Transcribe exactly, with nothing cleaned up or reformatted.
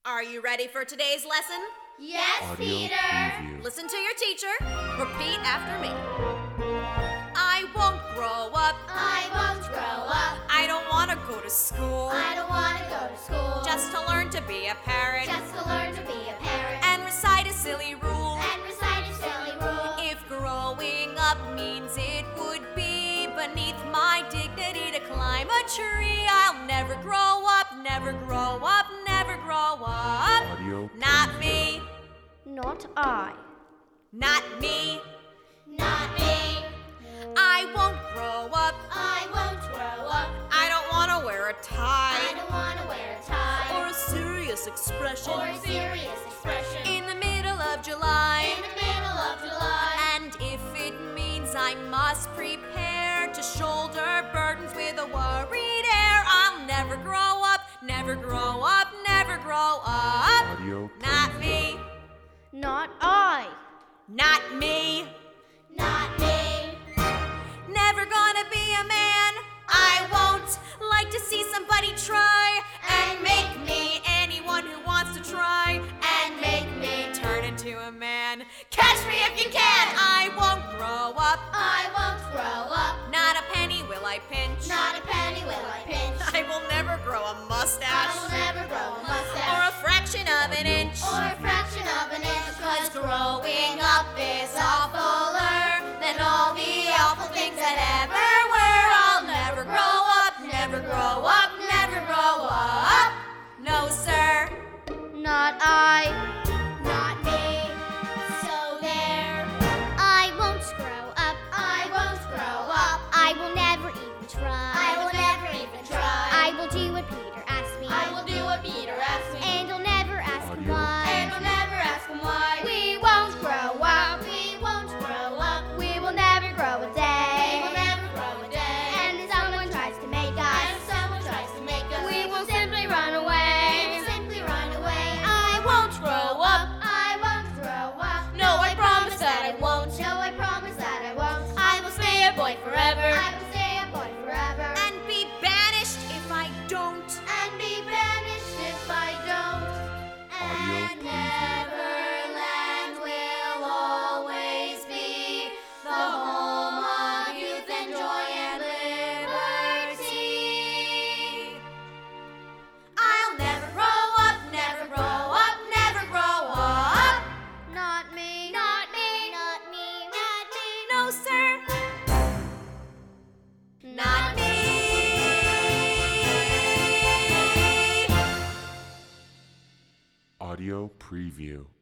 Are you ready for today's lesson? Yes, Audio Peter. preview. Listen to your teacher. Repeat after me. I won't grow up. I won't grow up. I don't want to go to school. I don't want to go to school. Just to learn to be a parrot. Just to learn to be a parrot. And recite a silly rule. And recite a silly rule. If growing up means it would be beneath my dignity to climb a tree, I'll never grow up, never grow up, never grow up. Audio Not me, Not I. not me. Not me. I won't grow up. I won't grow up. I don't want to wear a I tie don't want to wear a tie. or a serious expression Or a serious expression. in the middle of July. In the middle of July. And if it means I must prepare to shoulder burdens with a worried air, I'll never grow up, never grow up, never grow up. Audio Not me, Not I. not me. Not me. Never gonna be a man. I won't like to see somebody try and make me anyone who wants to try and make me turn into a man. Catch me if you can. I won't grow up. I won't grow up. Not a penny will I pinch. Not a penny will I pinch. I will never grow a I mustache will never grow a or mustache. a fraction of an inch. Or a fraction of an inch. Cause growing up is awfuler than all the awful things that ever were. I'll never grow up, never grow up, never grow up. No, sir. Not I. Not me. So there. I won't grow up. I won't grow up. I will never even try. I will never even try. I will do what Peter asks me. I will do what Peter asks me. And I'll never ask him Audio. why. And I'll never ask him why. We won't grow up. We won't grow up. We will never grow a day. We will never grow a day. And if someone tries to make us. And if someone tries to make us. We will simply run away. We will simply run away. I won't grow up. I won't grow up. No, I promise that I won't. No, I promise that I won't. I will stay a boy forever. I will stay a boy forever. And be banished if I don't. And be banished if I don't. Audio And preview. Neverland will always be the home of youth and joy and liberty. I'll never grow up, never grow up, never grow up. Not me. Not me. Not me. Not me. No, sir. Not me. Audio preview.